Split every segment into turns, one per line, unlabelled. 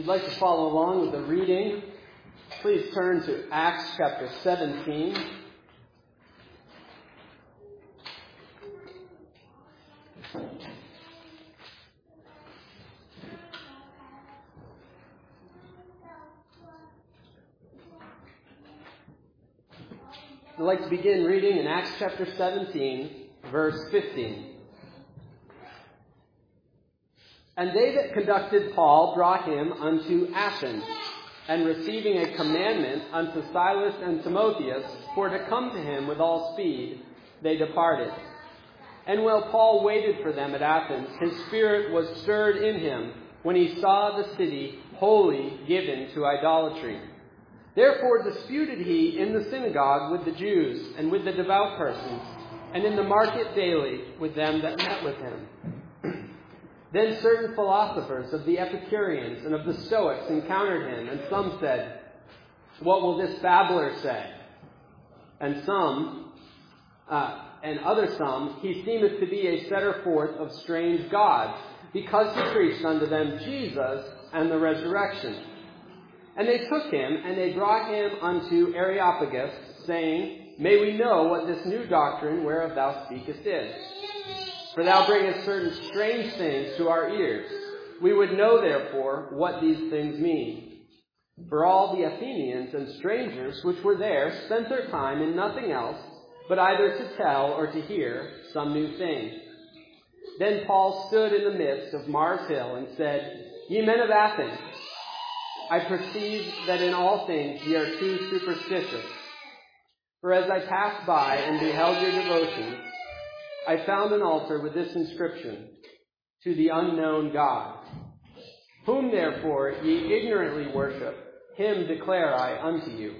you'd like to follow along with the reading, please turn to Acts chapter 17. I'd like to begin reading in Acts chapter 17, verse 15. And they that conducted Paul brought him unto Athens, and receiving a commandment unto Silas and Timotheus for to come to him with all speed, they departed. And while Paul waited for them at Athens, his spirit was stirred in him when he saw the city wholly given to idolatry. Therefore disputed he in the synagogue with the Jews and with the devout persons, and in the market daily with them that met with him. Then certain philosophers of the Epicureans and of the Stoics encountered him, and some said, "What will this babbler say?" And other some, "He seemeth to be a setter forth of strange gods, because he preached unto them Jesus and the resurrection." And they took him, and they brought him unto Areopagus, saying, "May we know what this new doctrine whereof thou speakest is? For thou bringest certain strange things to our ears. We would know, therefore, what these things mean." For all the Athenians and strangers which were there spent their time in nothing else, but either to tell or to hear some new thing. Then Paul stood in the midst of Mars Hill and said, "Ye men of Athens, I perceive that in all things ye are too superstitious. For as I passed by and beheld your devotions, I found an altar with this inscription, To the unknown God. Whom therefore ye ignorantly worship, him declare I unto you.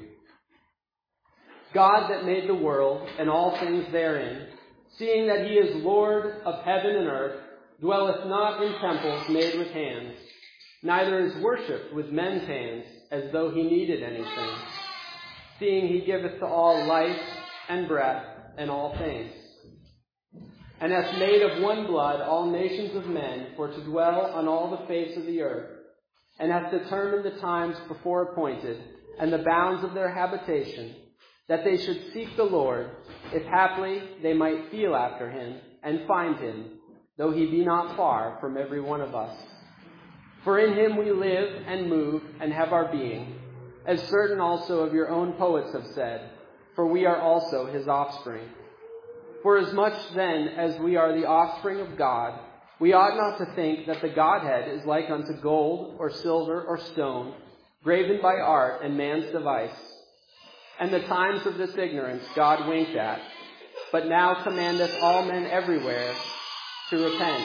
God that made the world and all things therein, seeing that he is Lord of heaven and earth, dwelleth not in temples made with hands, neither is worshipped with men's hands, as though he needed anything, seeing he giveth to all life and breath and all things. And hath made of one blood all nations of men for to dwell on all the face of the earth, and hath determined the times before appointed, and the bounds of their habitation, that they should seek the Lord, if haply they might feel after him, and find him, though he be not far from every one of us. For in him we live and move and have our being, as certain also of your own poets have said, for we are also his offspring. For as much then as we are the offspring of God, we ought not to think that the Godhead is like unto gold or silver or stone, graven by art and man's device. And the times of this ignorance God winked at, but now commandeth all men everywhere to repent.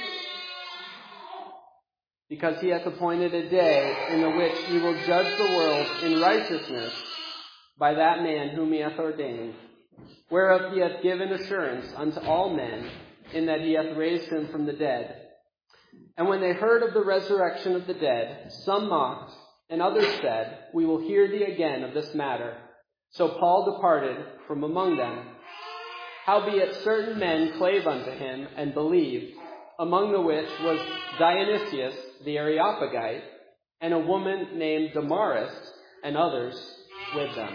Because he hath appointed a day in the which he will judge the world in righteousness by that man whom he hath ordained, whereof he hath given assurance unto all men, in that he hath raised him from the dead. And when they heard of the resurrection of the dead, some mocked, and others said, We will hear thee again of this matter. So Paul departed from among them. Howbeit certain men clave unto him, and believed, among the which was Dionysius the Areopagite, and a woman named Damaris, and others with them.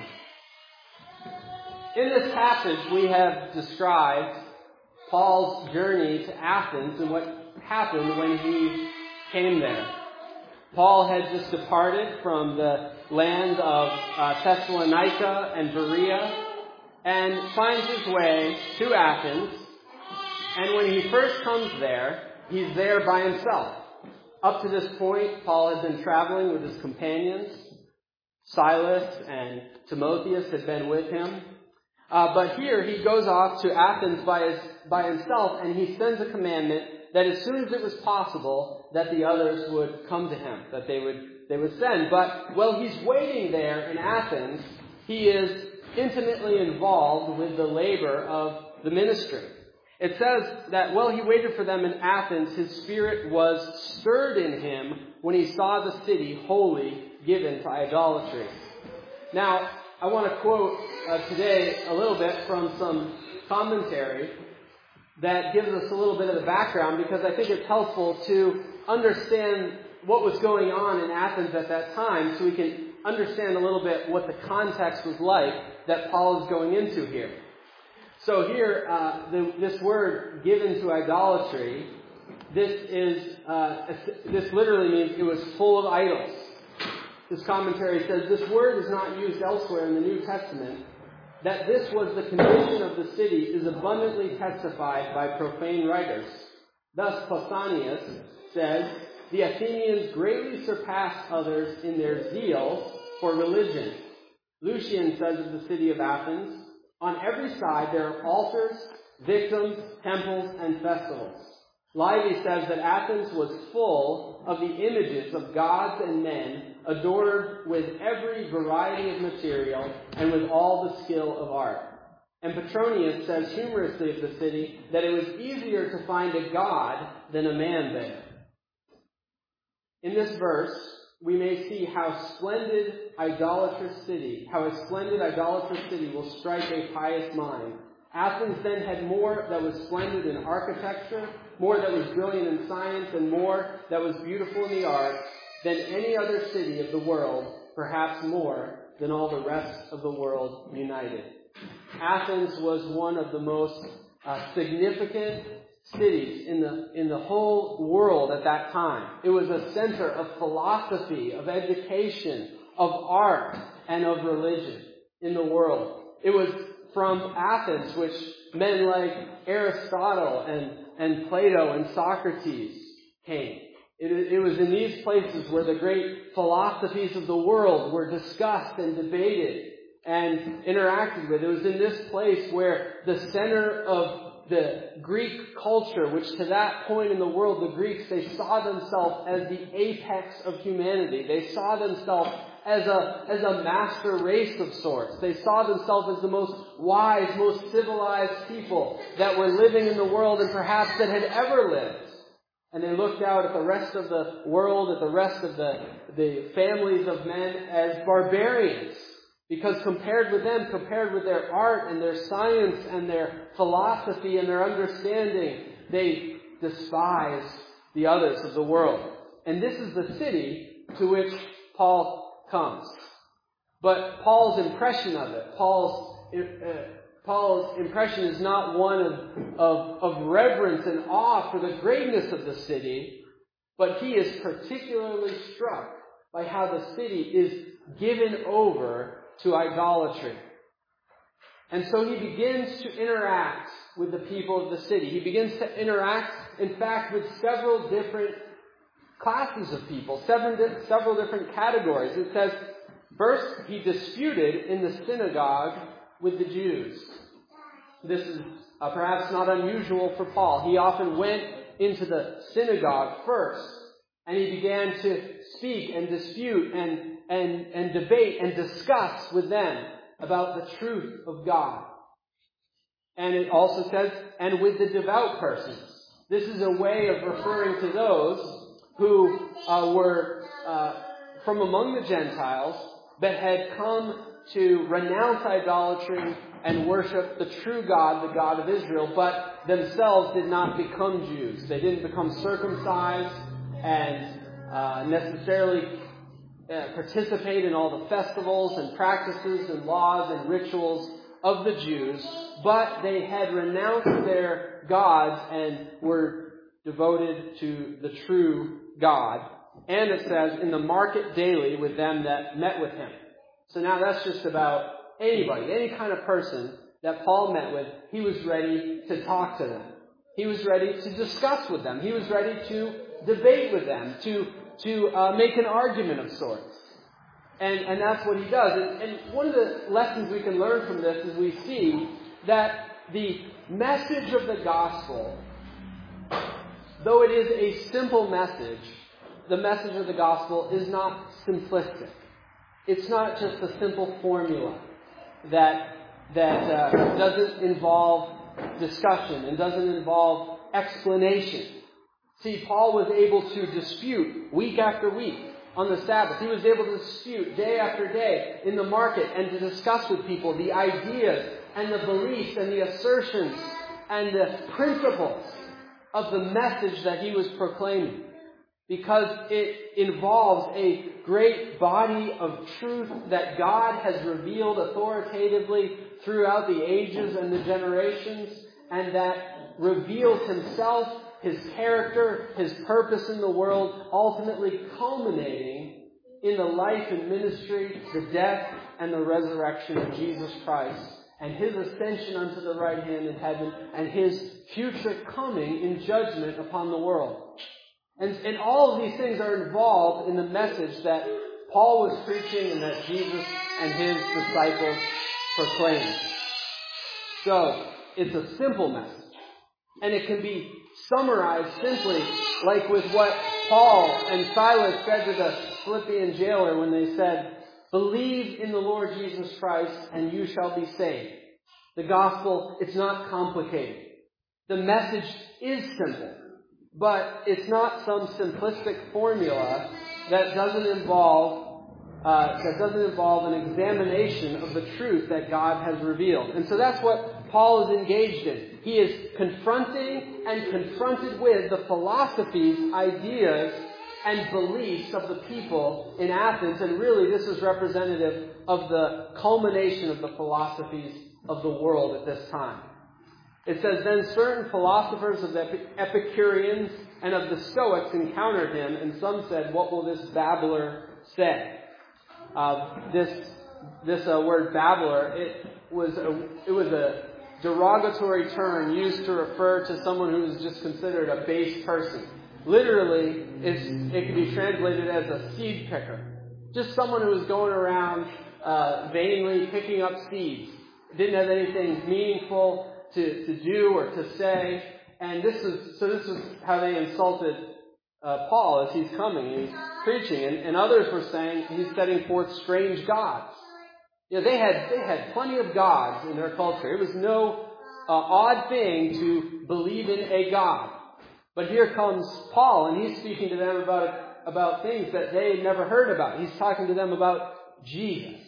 In this passage, we have described Paul's journey to Athens and what happened when he came there. Paul had just departed from the land of Thessalonica and Berea and finds his way to Athens. And when he first comes there, he's there by himself. Up to this point, Paul had been traveling with his companions. Silas and Timotheus had been with him. But here he goes off to Athens by himself, and he sends a commandment that as soon as it was possible, that the others would come to him, that they would send. But while he's waiting there in Athens, he is intimately involved with the labor of the ministry. It says that while he waited for them in Athens, his spirit was stirred in him when he saw the city wholly given to idolatry. Now, I want to quote today a little bit from some commentary that gives us a little bit of the background, because I think it's helpful to understand what was going on in Athens at that time so we can understand a little bit what the context was like that Paul is going into here. So here, this word given to idolatry, this literally means it was full of idols. This commentary says this word is not used elsewhere in the New Testament. That this was the condition of the city is abundantly testified by profane writers. Thus, Pausanias says, the Athenians greatly surpassed others in their zeal for religion. Lucian says of the city of Athens, on every side there are altars, victims, temples, and festivals. Livy says that Athens was full of the images of gods and men, adored with every variety of material and with all the skill of art. And Petronius says humorously of the city that it was easier to find a god than a man there. In this verse, we may see how a splendid idolatrous city will strike a pious mind. Athens then had more that was splendid in architecture, more that was brilliant in science, and more that was beautiful in the arts than any other city of the world, perhaps more than all the rest of the world united. Athens was one of the most significant cities in the whole world at that time. It was a center of philosophy, of education, of art, and of religion in the world. It was from Athens which men like Aristotle and Plato and Socrates came. It was in these places where the great philosophies of the world were discussed and debated and interacted with. It was in this place where the center of the Greek culture, which to that point in the world, the Greeks, they saw themselves as the apex of humanity. They saw themselves as a master race of sorts. They saw themselves as the most wise, most civilized people that were living in the world and perhaps that had ever lived. And they looked out at the rest of the world, at the rest of the families of men as barbarians. Because compared with them, compared with their art and their science and their philosophy and their understanding, they despised the others of the world. And this is the city to which Paul comes. But Paul's impression of it, Paul's impression is not one of reverence and awe for the greatness of the city, but he is particularly struck by how the city is given over to idolatry. And so he begins to interact with the people of the city. He begins to interact, in fact, with several different classes of people, several different categories. It says, first, he disputed in the synagogue with the Jews. This is perhaps not unusual for Paul. He often went into the synagogue first, and he began to speak and dispute and debate and discuss with them about the truth of God. And it also says, and with the devout persons. This is a way of referring to those who were from among the Gentiles that had come to renounce idolatry and worship the true God, the God of Israel, but themselves did not become Jews. They didn't become circumcised and necessarily participate in all the festivals and practices and laws and rituals of the Jews, but they had renounced their gods and were devoted to the true God. And it says, in the market daily with them that met with him. So now that's just about anybody, any kind of person that Paul met with. He was ready to talk to them. He was ready to discuss with them. He was ready to debate with them, to make an argument of sorts. And that's what he does. And one of the lessons we can learn from this is we see that the message of the gospel, though it is a simple message, the message of the gospel is not simplistic. It's not just a simple formula that doesn't involve discussion and doesn't involve explanation. See, Paul was able to dispute week after week on the Sabbath. He was able to dispute day after day in the market and to discuss with people the ideas and the beliefs and the assertions and the principles of the message that he was proclaiming. because it involves a great body of truth that God has revealed authoritatively throughout the ages and the generations, and that reveals himself, his character, his purpose in the world, ultimately culminating in the life and ministry, the death and the resurrection of Jesus Christ, and his ascension unto the right hand in heaven, and his future coming in judgment upon the world. And all of these things are involved in the message that Paul was preaching and that Jesus and his disciples proclaimed. So, it's a simple message. And it can be summarized simply like with what Paul and Silas said to the Philippian jailer when they said, "Believe in the Lord Jesus Christ and you shall be saved." The gospel, it's not complicated. The message is simple. But it's not some simplistic formula that doesn't involve an examination of the truth that God has revealed. And so that's what Paul is engaged in. He is confronting and confronted with the philosophies, ideas, and beliefs of the people in Athens. And really, this is representative of the culmination of the philosophies of the world at this time. It says, "Then certain philosophers of the Epicureans and of the Stoics encountered him, and some said, 'What will this babbler say?'" This word babbler, it was a derogatory term used to refer to someone who is just considered a base person. Literally, it can be translated as a seed picker. Just someone who was going around vainly picking up seeds. Didn't have anything meaningful to do or to say. And this is how they insulted Paul as he's coming and he's preaching. And others were saying he's setting forth strange gods. You know, they had plenty of gods in their culture. It was no odd thing to believe in a god. But here comes Paul, and he's speaking to them about things that they had never heard about. He's talking to them about Jesus.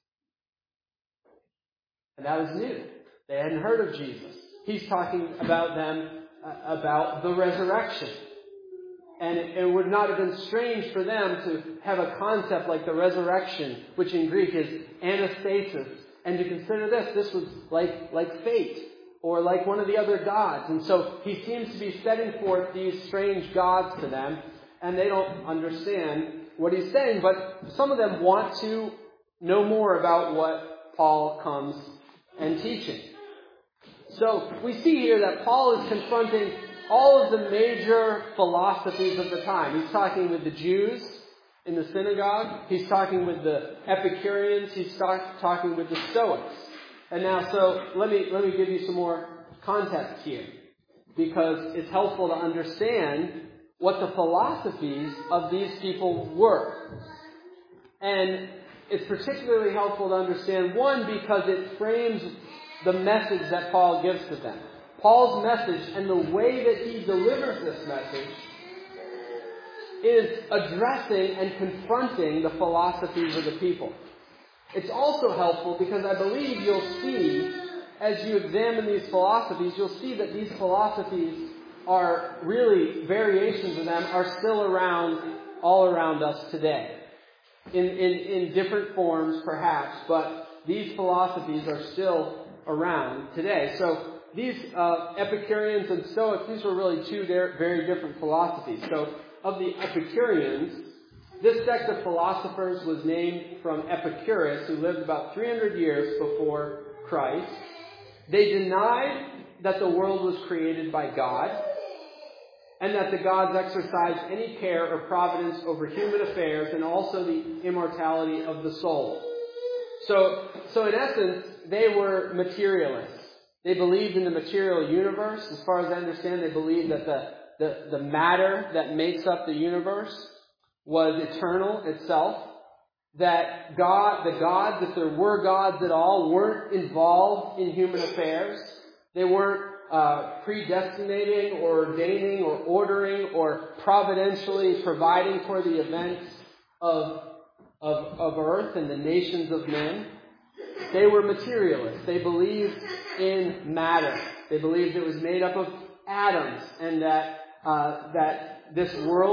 And that was new. They hadn't heard of Jesus. He's talking about them, about the resurrection. And it would not have been strange for them to have a concept like the resurrection, which in Greek is anastasis, and to consider this was like fate, or like one of the other gods. And so he seems to be setting forth these strange gods to them, and they don't understand what he's saying, but some of them want to know more about what Paul comes and teaching. So we see here that Paul is confronting all of the major philosophies of the time. He's talking with the Jews in the synagogue. He's talking with the Epicureans. He's talking with the Stoics. And now, so let me give you some more context here, because it's helpful to understand what the philosophies of these people were. And it's particularly helpful to understand, one, because it frames the message that Paul gives to them. Paul's message and the way that he delivers this message is addressing and confronting the philosophies of the people. It's also helpful because I believe you'll see, as you examine these philosophies, you'll see that these philosophies are really, variations of them are still around, all around us today. In different forms, perhaps, but these philosophies are still around today. So these Epicureans and Stoics, these were really two very different philosophies. So of the Epicureans, this sect of philosophers was named from Epicurus, who lived about 300 years before Christ. They denied that the world was created by God, and that the gods exercised any care or providence over human affairs, and also the immortality of the soul. So in essence, they were materialists. They believed in the material universe. As far as I understand, they believed that the matter that makes up the universe was eternal itself. That the gods, if there were gods at all, weren't involved in human affairs. They weren't predestinating or ordaining or ordering or providentially providing for the events of earth and the nations of men. They were materialists. They believed in matter. They believed it was made up of atoms, and that this world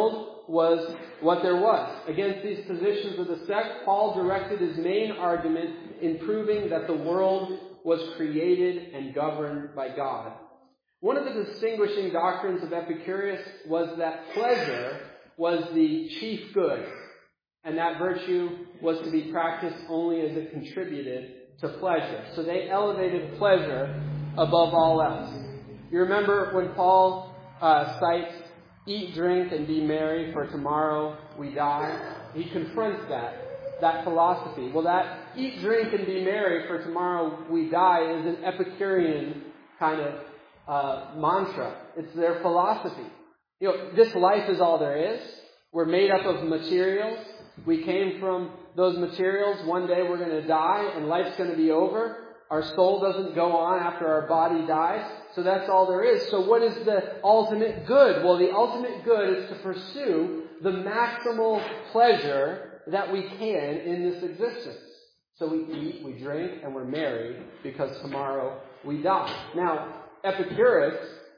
was what there was. Against these positions of the sect, Paul directed his main argument in proving that the world was created and governed by God. One of the distinguishing doctrines of Epicurus was that pleasure was the chief good, and that virtue was to be practiced only as it contributed to pleasure. So they elevated pleasure above all else. You remember when Paul cites, eat, drink, and be merry, for tomorrow we die? He confronts that philosophy. Well, that eat, drink, and be merry, for tomorrow we die is an Epicurean kind of mantra. It's their philosophy. This life is all there is. We're made up of materials. We came from those materials. One day we're going to die and life's going to be over. Our soul doesn't go on after our body dies. So that's all there is. So what is the ultimate good? Well, the ultimate good is to pursue the maximal pleasure that we can in this existence. So we eat, we drink, and we're merry because tomorrow we die. Now, Epicurus,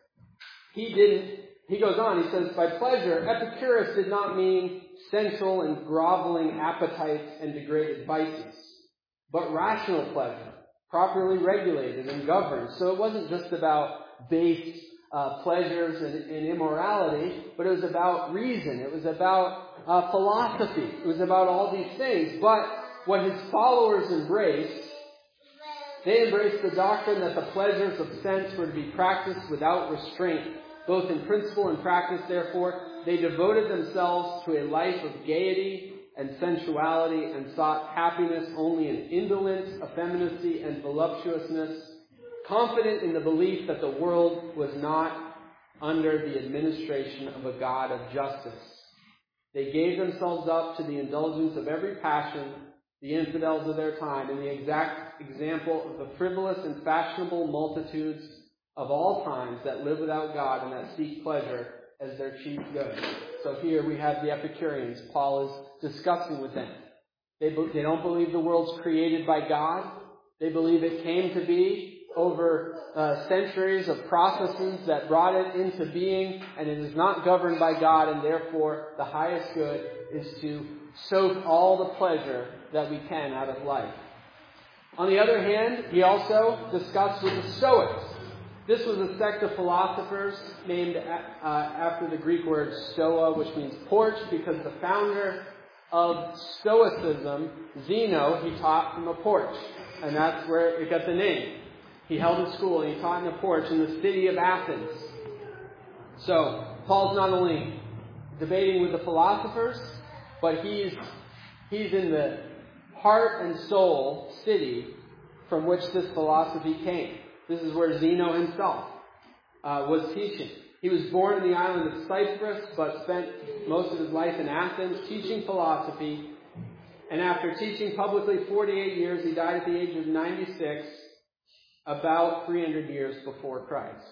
he goes on, he says, by pleasure, Epicurus did not mean sensual and groveling appetites and degraded vices, but rational pleasure, properly regulated and governed. So it wasn't just about base pleasures and immorality, but it was about reason. It was about philosophy. It was about all these things. But what his followers embraced, they embraced the doctrine that the pleasures of sense were to be practiced without restraint, both in principle and practice. Therefore, they devoted themselves to a life of gaiety and sensuality and sought happiness only in indolence, effeminacy, and voluptuousness, confident in the belief that the world was not under the administration of a God of justice. They gave themselves up to the indulgence of every passion, the infidels of their time, and the exact example of the frivolous and fashionable multitudes of all times that live without God and that seek pleasure as their chief good. So here we have the Epicureans. Paul is discussing with them. They don't believe the world's created by God. They believe it came to be over centuries of processes that brought it into being, and it is not governed by God, and therefore the highest good is to soak all the pleasure that we can out of life. On the other hand, he also discussed with the Stoics. This was a sect of philosophers named after the Greek word stoa, which means porch, because the founder of Stoicism, Zeno, he taught from a porch. And that's where it got the name. He held a school and he taught in a porch in the city of Athens. So, Paul's not only debating with the philosophers, but he's in the heart and soul city from which this philosophy came. This is where Zeno himself was teaching. He was born in the island of Cyprus, but spent most of his life in Athens teaching philosophy. And after teaching publicly 48 years, he died at the age of 96, about 300 years before Christ.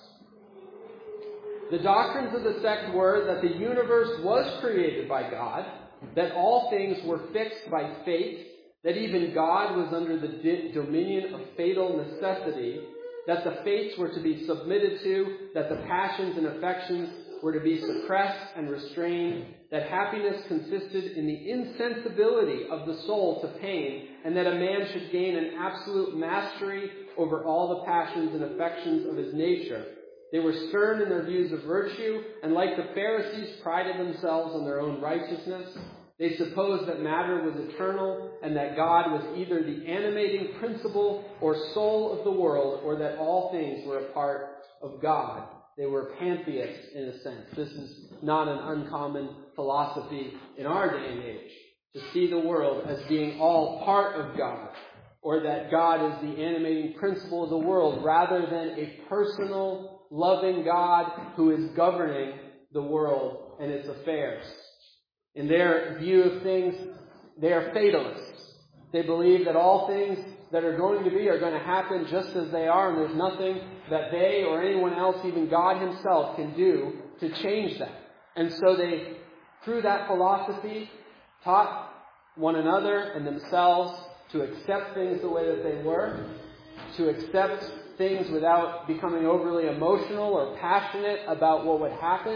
The doctrines of the sect were that the universe was created by God, that all things were fixed by fate, that even God was under the dominion of fatal necessity, that the fates were to be submitted to, that the passions and affections were to be suppressed and restrained, that happiness consisted in the insensibility of the soul to pain, and that a man should gain an absolute mastery over all the passions and affections of his nature. They were stern in their views of virtue, and like the Pharisees, prided themselves on their own righteousness. They supposed that matter was eternal and that God was either the animating principle or soul of the world, or that all things were a part of God. They were pantheists in a sense. This is not an uncommon philosophy in our day and age, to see the world as being all part of God, or that God is the animating principle of the world rather than a personal, loving God who is governing the world and its affairs. In their view of things, they are fatalists. They believe that all things that are going to be are going to happen just as they are, and there's nothing that they or anyone else, even God himself, can do to change that. And so they, through that philosophy, taught one another and themselves to accept things the way that they were, to accept things without becoming overly emotional or passionate about what would happen,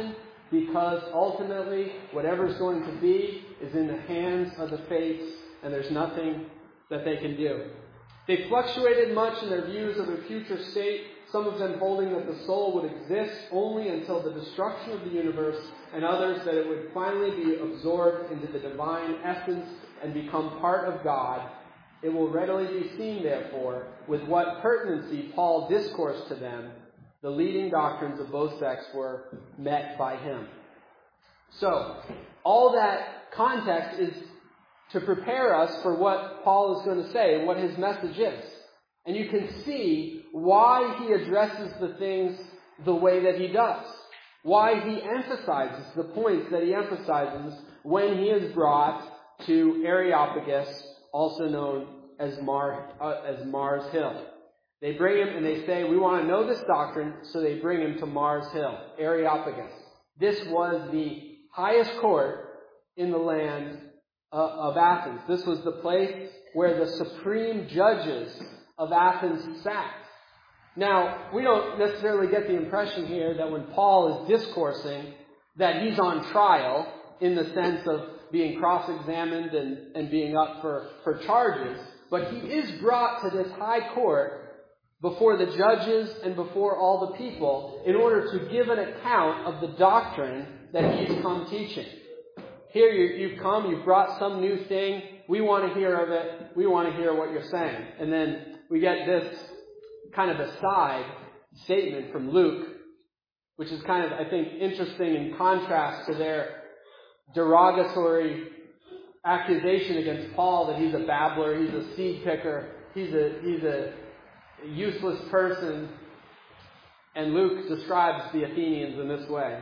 because ultimately whatever's going to be is in the hands of the fates, and there's nothing that they can do. They fluctuated much in their views of their future state, some of them holding that the soul would exist only until the destruction of the universe, and others that it would finally be absorbed into the divine essence and become part of God. It will readily be seen, therefore, with what pertinency Paul discoursed to them. The leading doctrines of both sects were met by him. So, all that context is to prepare us for what Paul is going to say and what his message is. And you can see why he addresses the things the way that he does. Why he emphasizes the points that he emphasizes when he is brought to Areopagus, also known as Mars Hill. They bring him and they say, we want to know this doctrine, so they bring him to Mars Hill, Areopagus. This was the highest court in the land of Athens. This was the place where the supreme judges of Athens sat. Now, we don't necessarily get the impression here that when Paul is discoursing that he's on trial in the sense of being cross-examined and being up for charges, but he is brought to this high court before the judges and before all the people in order to give an account of the doctrine that he's come teaching. Here you've come, you've brought some new thing, we want to hear of it, we want to hear what you're saying. And then we get this kind of aside statement from Luke, which is kind of, I think, interesting in contrast to their derogatory accusation against Paul that he's a babbler, he's a seed picker, he's a useless person. And Luke describes the Athenians in this way.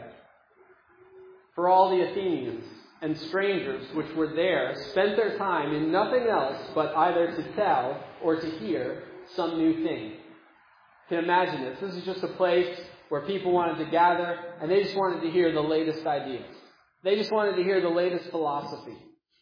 For all the Athenians and strangers which were there spent their time in nothing else but either to tell or to hear some new thing. You can imagine this. This is just a place where people wanted to gather and they just wanted to hear the latest ideas. They just wanted to hear the latest philosophy.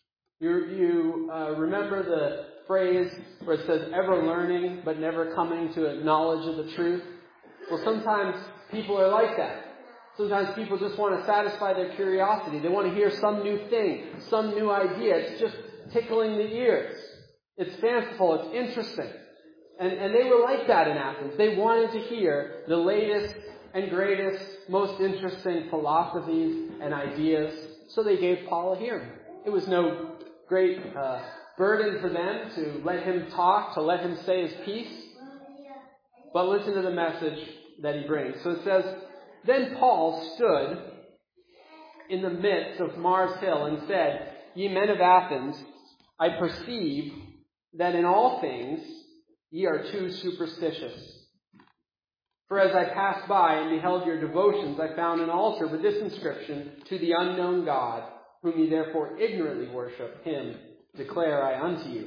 You remember the phrase where it says ever learning but never coming to a knowledge of the truth? Well, sometimes people are like that. Sometimes people just want to satisfy their curiosity. They want to hear some new thing, some new idea. It's just tickling the ears. It's fanciful. It's interesting. And they were like that in Athens. They wanted to hear the latest and greatest, most interesting philosophies and ideas. So they gave Paul a hearing. It was no great burden for them to let him talk, to let him say his piece. But listen to the message that he brings. So it says, then Paul stood in the midst of Mars Hill and said, Ye men of Athens, I perceive that in all things ye are too superstitious. For as I passed by and beheld your devotions, I found an altar with this inscription, To the unknown God, whom ye therefore ignorantly worship, him declare I unto you.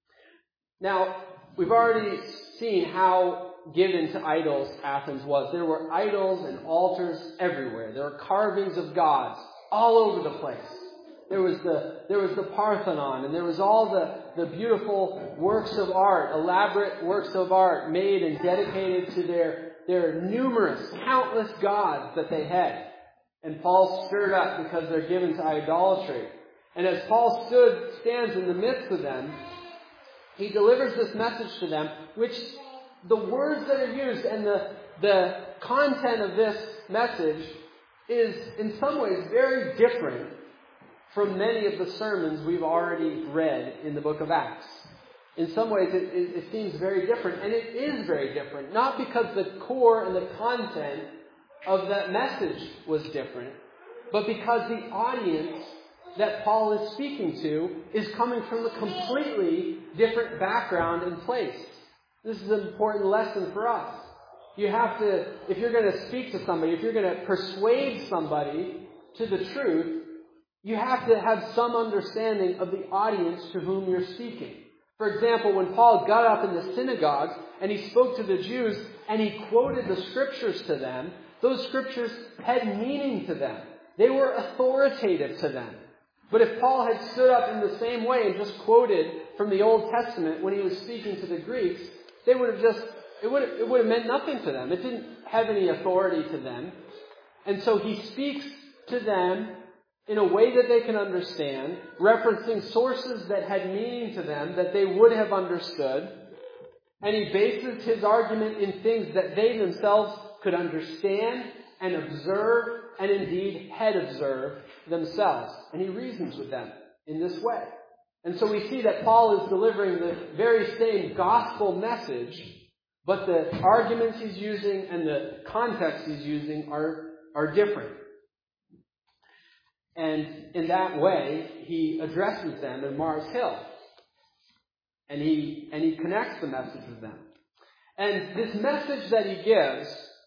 Now, we've already seen how given to idols Athens was. There were idols and altars everywhere. There were carvings of gods all over the place. There was the Parthenon, and there was all the beautiful works of art, elaborate works of art made and dedicated to their numerous, countless gods that they had. And Paul stirred up because they're given to idolatry. And as Paul stands in the midst of them, he delivers this message to them, which the words that are used and the content of this message is in some ways very different from many of the sermons we've already read in the book of Acts. In some ways it seems very different, and it is very different. Not because the core and the content of that message was different, but because the audience that Paul is speaking to is coming from a completely different background and place. This is an important lesson for us. You have to, if you're going to speak to somebody, if you're going to persuade somebody to the truth, you have to have some understanding of the audience to whom you're speaking. For example, when Paul got up in the synagogues and he spoke to the Jews and he quoted the scriptures to them, those scriptures had meaning to them. They were authoritative to them. But if Paul had stood up in the same way and just quoted from the Old Testament when he was speaking to the Greeks, they would have it would have meant nothing to them. It didn't have any authority to them. And so he speaks to them in a way that they can understand, referencing sources that had meaning to them that they would have understood. And he bases his argument in things that they themselves could understand and observe, and indeed had observed themselves. And he reasons with them in this way. And so we see that Paul is delivering the very same gospel message, but the arguments he's using and the context he's using are different. And in that way, he addresses them in Mars Hill. And he connects the message with them. And this message that he gives,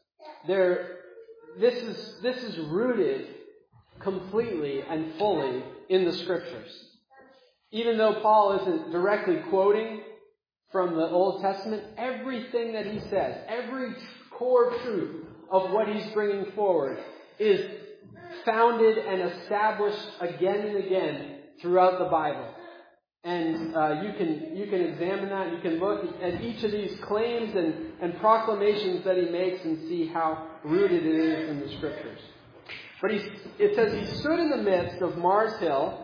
this is rooted completely and fully in the Scriptures. Even though Paul isn't directly quoting from the Old Testament, everything that he says, every core truth of what he's bringing forward is founded and established again and again throughout the Bible. And you can examine that. You can look at each of these claims and proclamations that he makes and see how rooted it is in the Scriptures. But it says he stood in the midst of Mars Hill.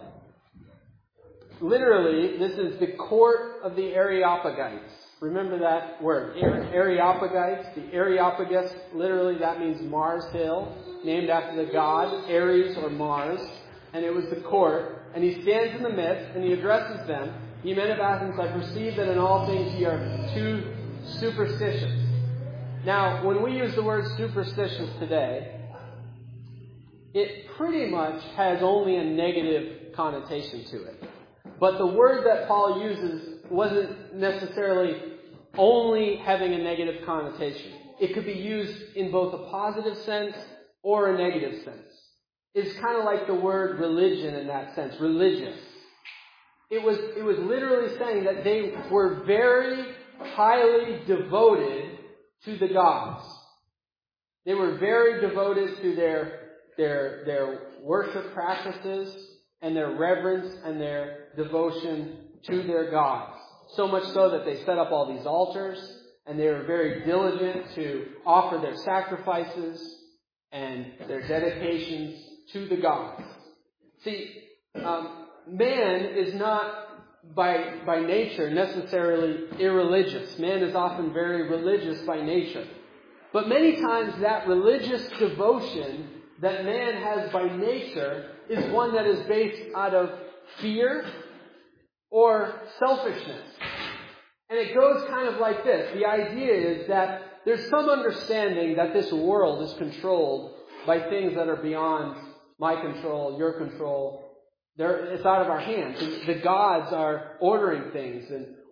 Literally, this is the court of the Areopagites. Remember that word, Areopagites. The Areopagus, literally that means Mars Hill, named after the god Ares or Mars. And it was the court. And he stands in the midst and he addresses them. Ye men of Athens, I perceive that in all things ye are too superstitious. Now, when we use the word superstitious today, it pretty much has only a negative connotation to it. But the word that Paul uses wasn't necessarily only having a negative connotation. It could be used in both a positive sense or a negative sense. It's kind of like the word religion in that sense, religious. It was literally saying that they were very highly devoted to the gods. They were very devoted to their worship practices and their reverence and their devotion to their gods. So much so that they set up all these altars and they were very diligent to offer their sacrifices and their dedications to the gods. See, man is not by nature necessarily irreligious. Man is often very religious by nature. But many times that religious devotion that man has by nature is one that is based out of fear or selfishness. And it goes kind of like this. The idea is that there's some understanding that this world is controlled by things that are beyond my control, your control. It's out of our hands. The gods are ordering things,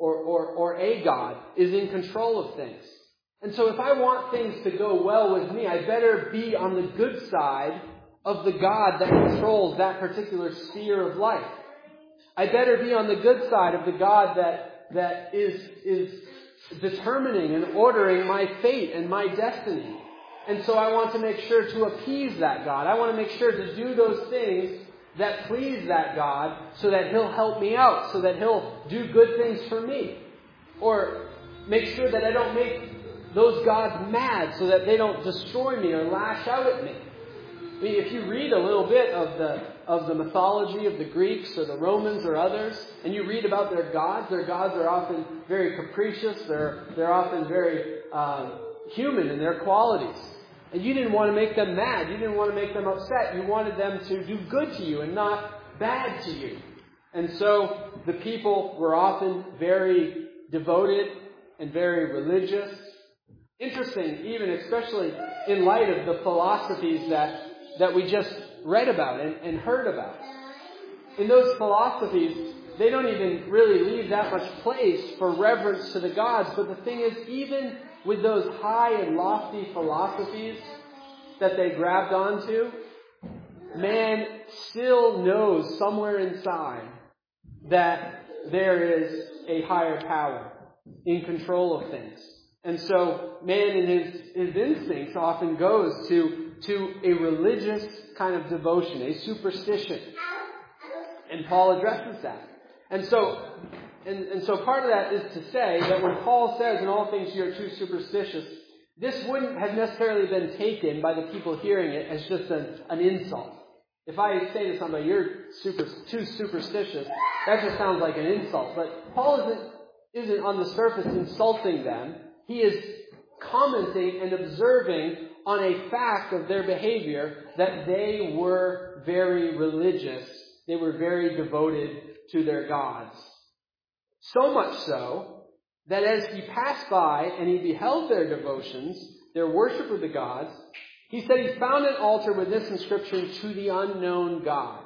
or a god is in control of things. And so if I want things to go well with me, I better be on the good side of the God that controls that particular sphere of life. I better be on the good side of the God that is determining and ordering my fate and my destiny. And so I want to make sure to appease that God. I want to make sure to do those things that please that God so that He'll help me out, so that He'll do good things for me. Or make sure that I don't make those gods mad so that they don't destroy me or lash out at me. I mean, if you read a little bit of the mythology of the Greeks or the Romans or others, and you read about their gods are often very capricious. They're often very human in their qualities. And you didn't want to make them mad. You didn't want to make them upset. You wanted them to do good to you and not bad to you. And so the people were often very devoted and very religious. Interesting, even especially in light of the philosophies that we just read about and heard about. In those philosophies, they don't even really leave that much place for reverence to the gods. But the thing is, even with those high and lofty philosophies that they grabbed onto, man still knows somewhere inside that there is a higher power in control of things. And so man in his instincts often goes to a religious kind of devotion, a superstition. And Paul addresses that. And so part of that is to say that when Paul says in all things you are too superstitious, this wouldn't have necessarily been taken by the people hearing it as just an insult. If I say to somebody, you're too superstitious, that just sounds like an insult. But Paul isn't on the surface insulting them. He is commenting and observing on a fact of their behavior, that they were very religious. They were very devoted to their gods. So much so that as he passed by and he beheld their devotions, their worship of the gods, he said he found an altar with this inscription, "To the unknown God."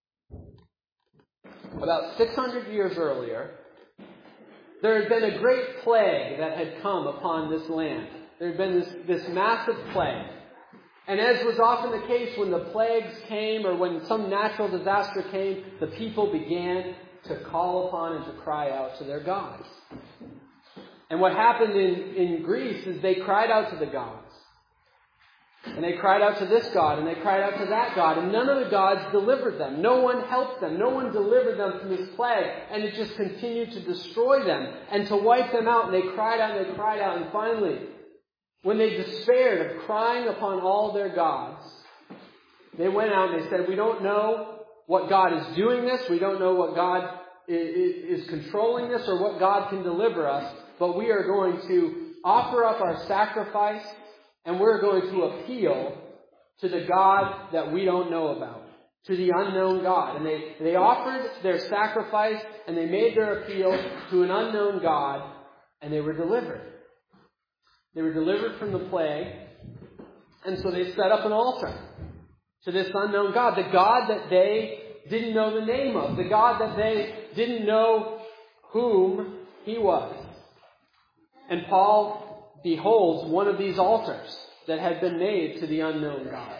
About 600 years earlier, there had been a great plague that had come upon this land. There had been this massive plague. And as was often the case when the plagues came or when some natural disaster came, the people began to call upon and to cry out to their gods. And what happened in Greece is they cried out to the gods. And they cried out to this God, and they cried out to that God, and none of the gods delivered them. No one helped them. No one delivered them from this plague. And it just continued to destroy them and to wipe them out. And they cried out and they cried out. And finally, when they despaired of crying upon all their gods, they went out and they said, "We don't know what God is doing this. We don't know what God is controlling this or what God can deliver us. But we are going to offer up our sacrifice, and we're going to appeal to the God that we don't know about, to the unknown God." And they offered their sacrifice and they made their appeal to an unknown God, and they were delivered. They were delivered from the plague, and so they set up an altar to this unknown God, the God that they didn't know the name of, the God that they didn't know whom he was. And Paul beholds one of these altars that had been made to the unknown God.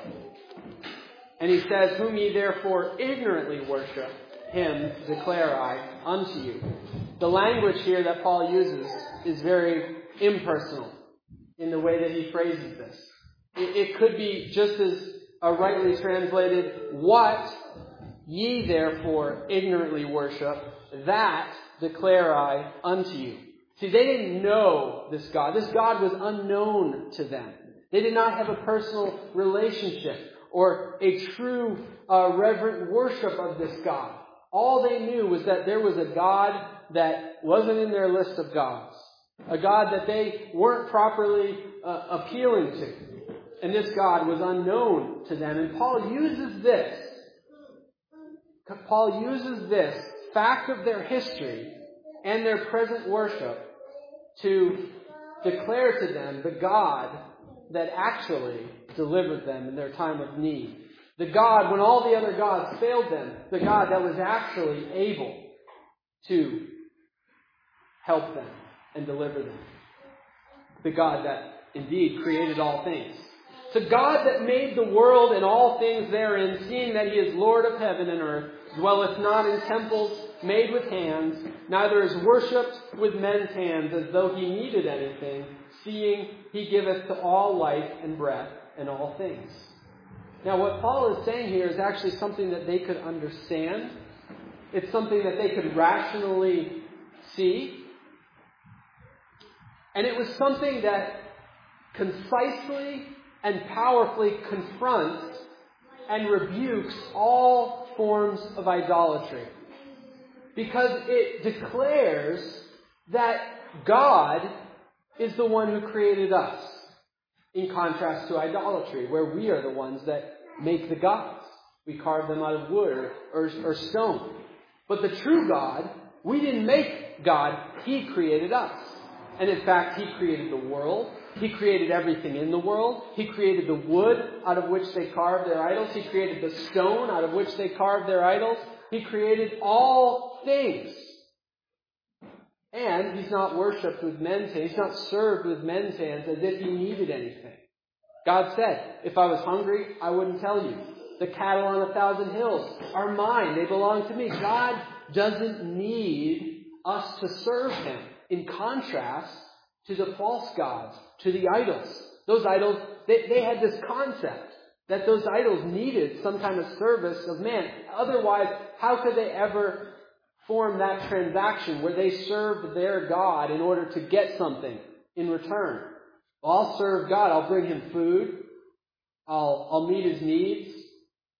And he says, "Whom ye therefore ignorantly worship, him declare I unto you." The language here that Paul uses is very impersonal in the way that he phrases this. It could be just as rightly translated, "What ye therefore ignorantly worship, that declare I unto you." See, they didn't know this God. This God was unknown to them. They did not have a personal relationship or a true reverent worship of this God. All they knew was that there was a God that wasn't in their list of gods. A God that they weren't properly appealing to. And this God was unknown to them. And Paul uses this fact of their history and their present worship to declare to them the God that actually delivered them in their time of need. The God, when all the other gods failed them, the God that was actually able to help them and deliver them. The God that indeed created all things. To God that made the world and all things therein, seeing that he is Lord of heaven and earth, dwelleth not in temples made with hands, neither is worshipped with men's hands as though he needed anything, seeing he giveth to all life and breath and all things. Now what Paul is saying here is actually something that they could understand. It's something that they could rationally see. And it was something that concisely and powerfully confronts and rebukes all forms of idolatry. Because it declares that God is the one who created us, in contrast to idolatry, where we are the ones that make the gods. We carve them out of wood or stone. But the true God, we didn't make God, he created us. And in fact, he created the world. He created everything in the world. He created the wood out of which they carved their idols. He created the stone out of which they carved their idols. He created all things. And he's not worshipped with men's hands. He's not served with men's hands as if he needed anything. God said, if I was hungry, I wouldn't tell you. The cattle on 1,000 hills are mine. They belong to me. God doesn't need us to serve him. In contrast to the false gods, to the idols. Those idols, they had this concept that those idols needed some kind of service of man. Otherwise, how could they ever form that transaction where they served their God in order to get something in return? Well, I'll serve God. I'll bring him food. I'll meet his needs.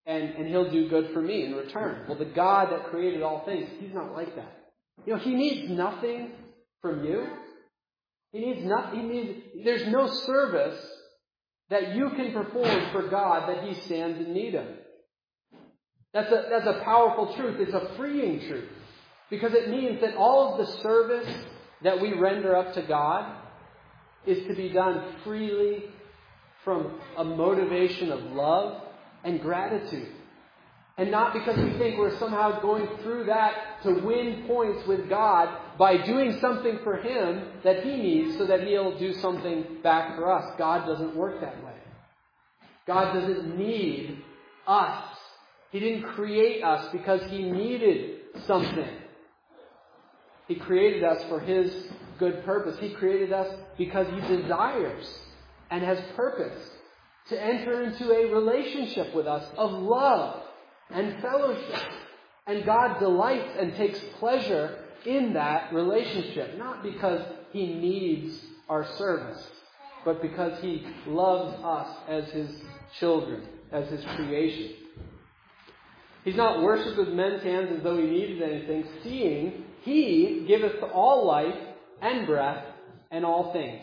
and He'll do good for me in return. Well, the God that created all things, He's not like that. He needs nothing from you. He needs nothing. There's no service that you can perform for God that He stands in need of. That's a powerful truth. It's a freeing truth. Because it means that all of the service that we render up to God is to be done freely from a motivation of love and gratitude. And not because we think we're somehow going through that to win points with God by doing something for Him that He needs so that He'll do something back for us. God doesn't work that way. God doesn't need us. He didn't create us because He needed something. He created us for His good purpose. He created us because He desires and has purpose to enter into a relationship with us of love and fellowship. And God delights and takes pleasure in that relationship, not because He needs our service, but because He loves us as His children, as His creation. He's not worshipped with men's hands as though He needed anything, seeing He giveth all life and breath and all things.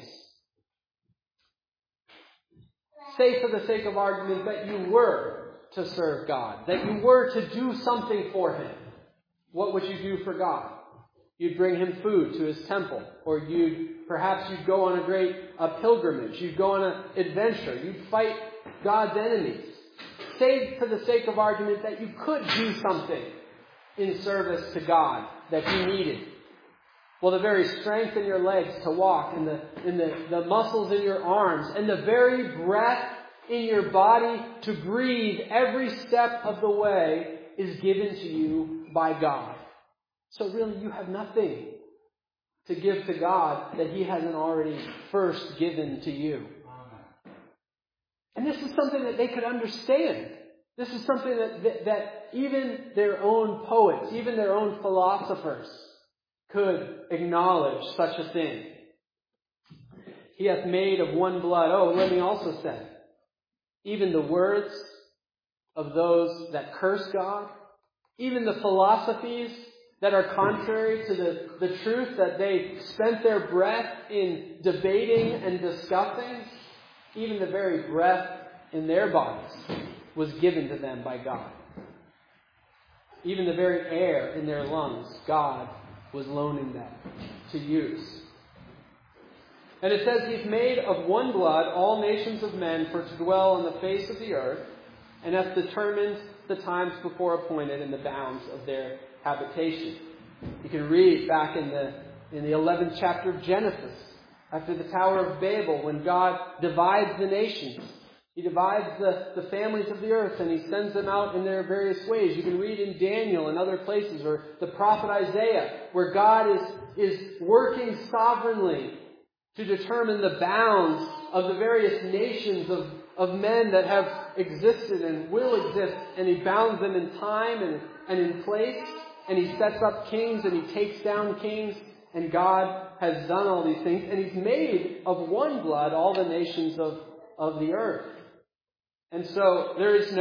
Say for the sake of argument that you were to serve God, that you were to do something for Him. What would you do for God? You'd bring Him food to His temple, or perhaps you'd go on a pilgrimage, you'd go on an adventure, you'd fight God's enemies. Say for the sake of argument that you could do something in service to God that He needed. Well, the very strength in your legs to walk, and the muscles in your arms, and the very breath in your body to breathe every step of the way is given to you by God. So really, you have nothing to give to God that He hasn't already first given to you. And this is something that they could understand. This is something that even their own poets, even their own philosophers could acknowledge such a thing. He hath made of one blood. Oh, let me also say, even the words of those that curse God, even the philosophies that are contrary to the truth, that they spent their breath in debating and discussing, even the very breath in their bodies was given to them by God. Even the very air in their lungs, God was loaning them to use. And it says He's made of one blood all nations of men for to dwell on the face of the earth, and hath determined the times before appointed and the bounds of their habitation. You can read back in the 11th chapter of Genesis, after the Tower of Babel, when God divides the nations. He divides the families of the earth, and He sends them out in their various ways. You can read in Daniel and other places, or the prophet Isaiah, where God is working sovereignly to determine the bounds of the various nations of men that have existed and will exist. And He bounds them in time and in place. And He sets up kings and He takes down kings. And God has done all these things. And He's made of one blood all the nations of the earth. And so there is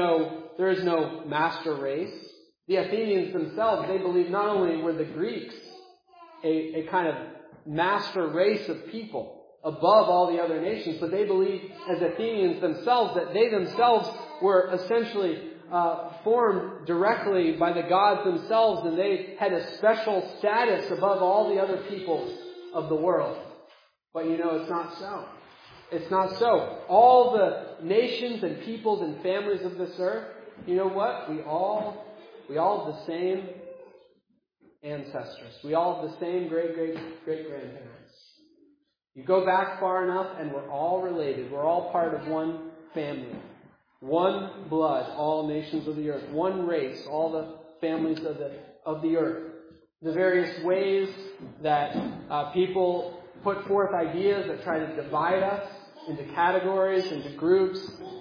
no master race. The Athenians themselves, they believed not only were the Greeks a kind of master race of people above all the other nations, but they believed as Athenians themselves that they themselves were essentially formed directly by the gods themselves, and they had a special status above all the other peoples of the world. But it's not so. It's not so. All the nations and peoples and families of this earth, you know what? We all have the same ancestors. We all have the same great-great-great-grandparents. You go back far enough and we're all related. We're all part of one family. One blood, all nations of the earth. One race, all the families of the earth. The various ways that people put forth ideas that try to divide us into categories, into groups,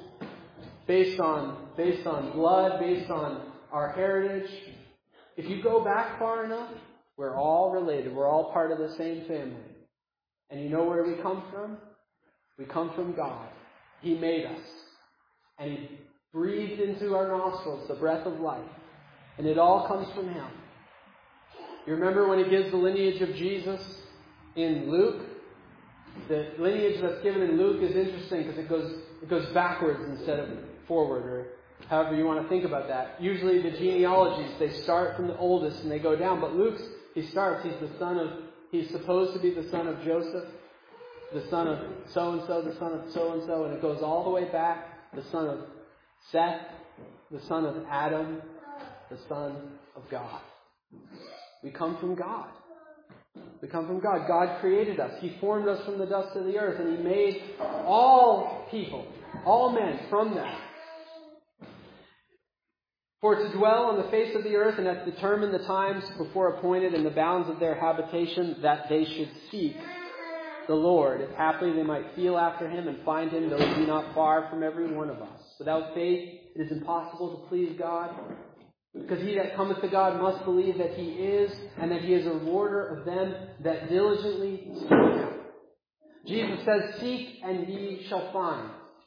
based on blood, based on our heritage. If you go back far enough, we're all related. We're all part of the same family. And you know where we come from? We come from God. He made us. And He breathed into our nostrils the breath of life. And it all comes from Him. You remember when He gives the lineage of Jesus in Luke? The lineage that's given in Luke is interesting because it goes backwards instead of forward, or however you want to think about that. Usually the genealogies, they start from the oldest and they go down. But Luke's, he's supposed to be the son of Joseph, the son of so-and-so, the son of so-and-so, and it goes all the way back. The son of Seth, the son of Adam, the son of God. We come from God. We come from God. God created us. He formed us from the dust of the earth, and He made all people, all men from that. For to dwell on the face of the earth, and hath determined the times before appointed and the bounds of their habitation, that they should seek the Lord, if haply they might feel after Him and find Him, though He be not far from every one of us. Without faith it is impossible to please God, because he that cometh to God must believe that He is, and that He is a rewarder of them that diligently seek Him. Jesus says, "Seek and ye shall find."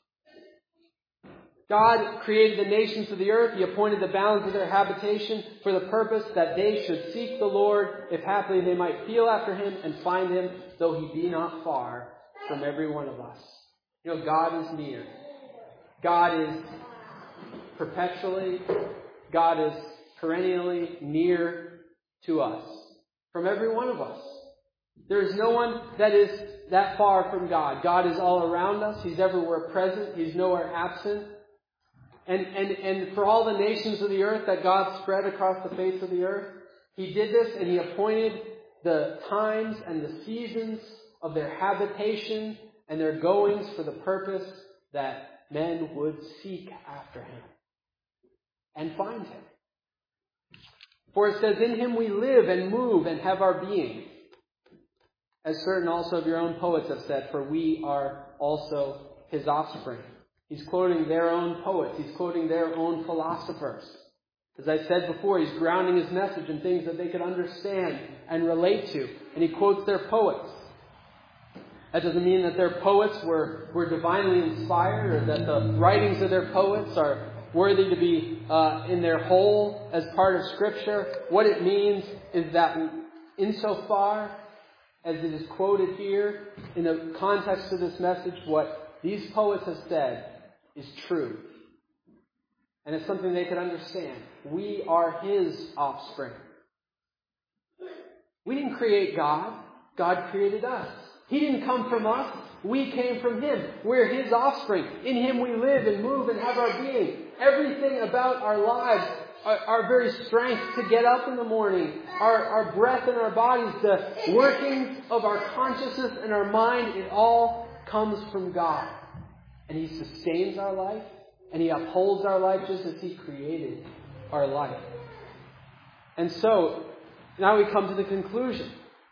God created the nations of the earth. He appointed the bounds of their habitation for the purpose that they should seek the Lord, if haply they might feel after Him and find Him, though He be not far from every one of us. You know, God is near. God is perpetually, God is perennially near to us. From every one of us. There is no one that is that far from God. God is all around us. He's everywhere present. He's nowhere absent. And for all the nations of the earth that God spread across the face of the earth, He did this, and He appointed the times and the seasons of their habitation and their goings for the purpose that men would seek after Him and find Him. For it says, "In Him we live and move and have our being." As certain also of your own poets have said, "For we are also His offspring." He's quoting their own poets. He's quoting their own philosophers. As I said before, he's grounding his message in things that they could understand and relate to. And he quotes their poets. That doesn't mean that their poets were divinely inspired, or that the writings of their poets are worthy to be in their whole as part of Scripture. What it means is that insofar as it is quoted here, in the context of this message, what these poets have said is true. And it's something they could understand. We are His offspring. We didn't create God. God created us. He didn't come from us. We came from Him. We're His offspring. In Him we live and move and have our being. Everything about our lives, our very strength to get up in the morning, our breath in our bodies, the workings of our consciousness and our mind, it all comes from God. And He sustains our life, and He upholds our life just as He created our life. And so, now we come to the conclusion.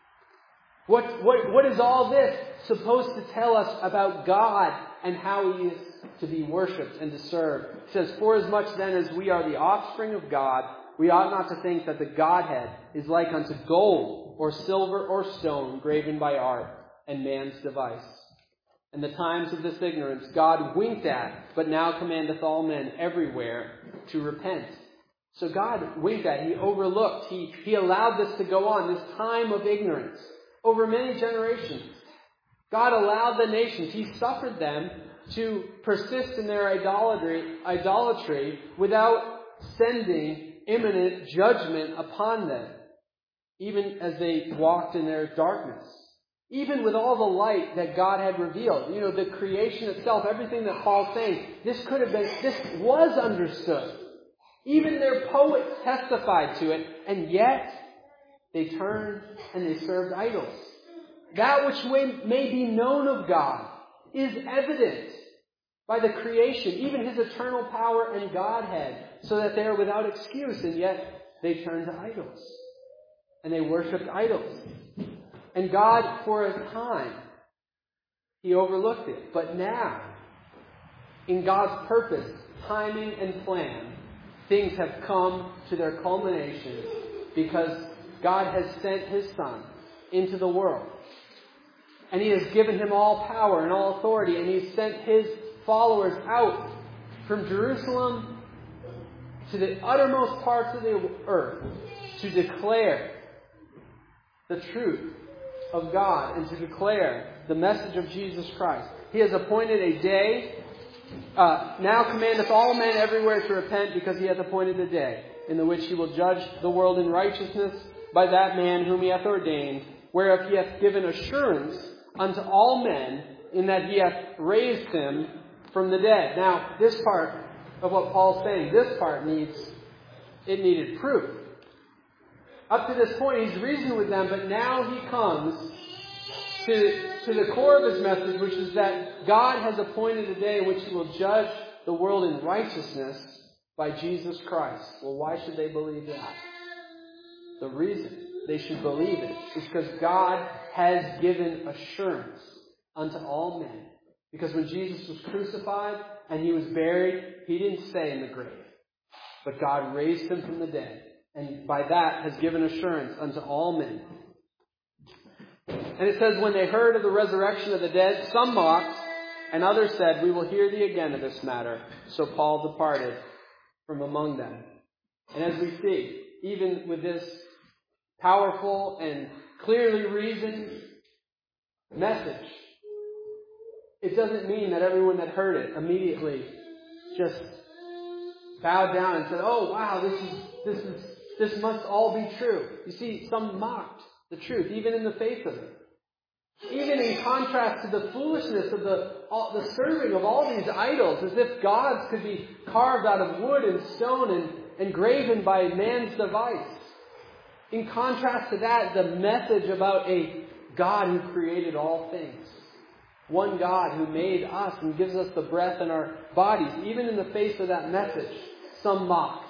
What is all this supposed to tell us about God and how He is to be worshipped and to serve? It says, "Forasmuch then as we are the offspring of God, we ought not to think that the Godhead is like unto gold or silver or stone graven by art and man's device. And the times of this ignorance God winked at, but now commandeth all men everywhere to repent." So God winked at, He overlooked, He allowed this to go on, this time of ignorance, over many generations. God allowed the nations, He suffered them to persist in their idolatry without sending imminent judgment upon them, even as they walked in their darkness. Even with all the light that God had revealed, the creation itself, everything that Paul's saying, this was understood. Even their poets testified to it, and yet they turned and they served idols. That which may be known of God is evident by the creation, even His eternal power and Godhead, so that they are without excuse, and yet they turned to idols. And they worshipped idols. And God, for a time, He overlooked it. But now, in God's purpose, timing, and plan, things have come to their culmination because God has sent His Son into the world. And He has given Him all power and all authority, and He's sent His followers out from Jerusalem to the uttermost parts of the earth to declare the truth of God and to declare the message of Jesus Christ. He has appointed a day, now commandeth all men everywhere to repent, because he hath appointed a day in the which he will judge the world in righteousness by that man whom he hath ordained, whereof he hath given assurance unto all men, in that he hath raised him from the dead. Now, this part of what Paul's saying, this part needed proof. Up to this point, he's reasoned with them, but now he comes to the core of his message, which is that God has appointed a day in which he will judge the world in righteousness by Jesus Christ. Well, why should they believe that? The reason they should believe it is because God has given assurance unto all men. Because when Jesus was crucified and he was buried, he didn't stay in the grave, but God raised him from the dead, and by that has given assurance unto all men. And it says, when they heard of the resurrection of the dead, some mocked, and others said, we will hear thee again of this matter. So Paul departed from among them. And as we see, even with this powerful and clearly reasoned message, it doesn't mean that everyone that heard it immediately just bowed down and said, oh wow, this must all be true. You see, some mocked the truth, even in the face of it. Even in contrast to the foolishness of the serving of all these idols, as if gods could be carved out of wood and stone and graven by man's device. In contrast to that, the message about a God who created all things. One God who made us and gives us the breath in our bodies. Even in the face of that message, some mocked.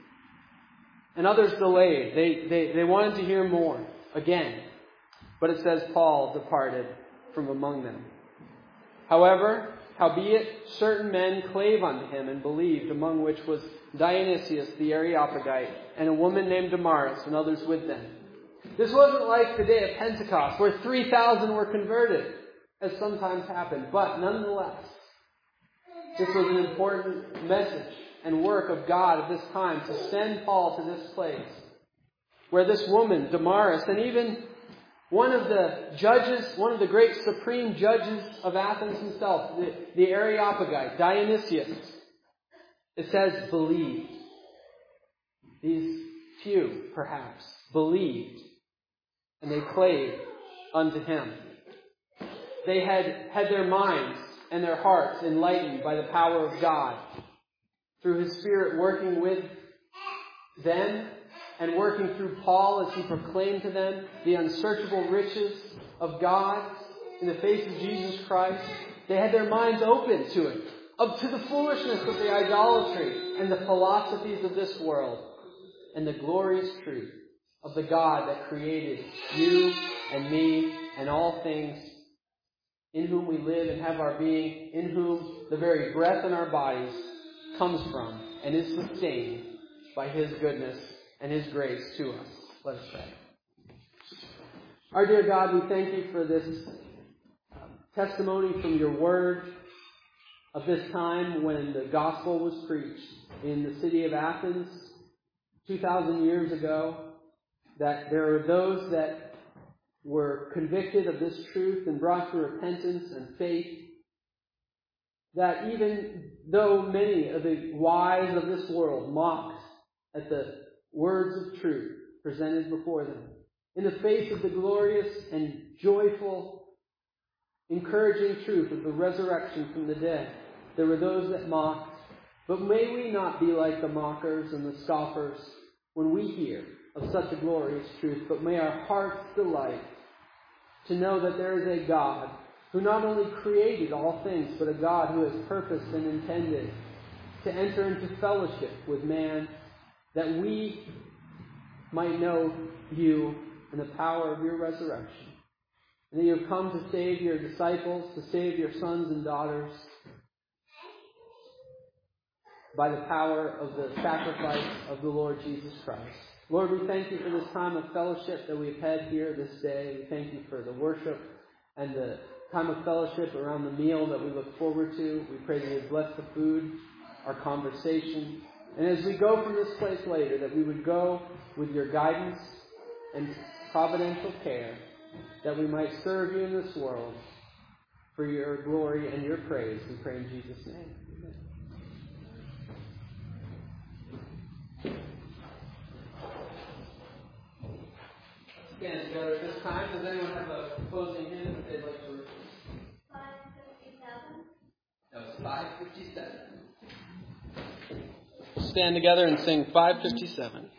And others delayed. They wanted to hear more. Again. But it says Paul departed from among them. However, howbeit certain men clave unto him and believed, among which was Dionysius the Areopagite, and a woman named Damaris, and others with them. This wasn't like the day of Pentecost, where 3,000 were converted, as sometimes happened. But nonetheless, this was an important message and work of God at this time to send Paul to this place, where this woman, Damaris, and even one of the judges, one of the great supreme judges of Athens himself, the Areopagite, Dionysius, it says believed. These few, perhaps, believed, and they clave unto him. They had their minds and their hearts enlightened by the power of God, through His Spirit working with them and working through Paul as he proclaimed to them the unsearchable riches of God in the face of Jesus Christ. They had their minds open to it, up to the foolishness of the idolatry and the philosophies of this world, and the glorious truth of the God that created you and me and all things, in whom we live and have our being, in whom the very breath in our bodies comes from and is sustained by His goodness and His grace to us. Let us pray. Our dear God, we thank you for this testimony from your word of this time when the gospel was preached in the city of Athens 2,000 years ago, that there are those that were convicted of this truth and brought to repentance and faith, that even though many of the wise of this world mocked at the words of truth presented before them, in the face of the glorious and joyful, encouraging truth of the resurrection from the dead, there were those that mocked. But may we not be like the mockers and the scoffers when we hear of such a glorious truth, but may our hearts delight to know that there is a God who not only created all things, but a God who has purposed and intended to enter into fellowship with man, that we might know you and the power of your resurrection. And that you have come to save your disciples, to save your sons and daughters by the power of the sacrifice of the Lord Jesus Christ. Lord, we thank you for this time of fellowship that we've had here this day. We thank you for the worship and the time of fellowship around the meal that we look forward to. We pray that you bless the food our conversation. And as we go from this place later, that we would go with your guidance and providential care, that we might serve you in this world for your glory and your praise. We pray in Jesus' name. Amen. Stand together at this time. Does anyone have a closing hymn that they'd like to read? 557. That was 557. Stand together and sing 557.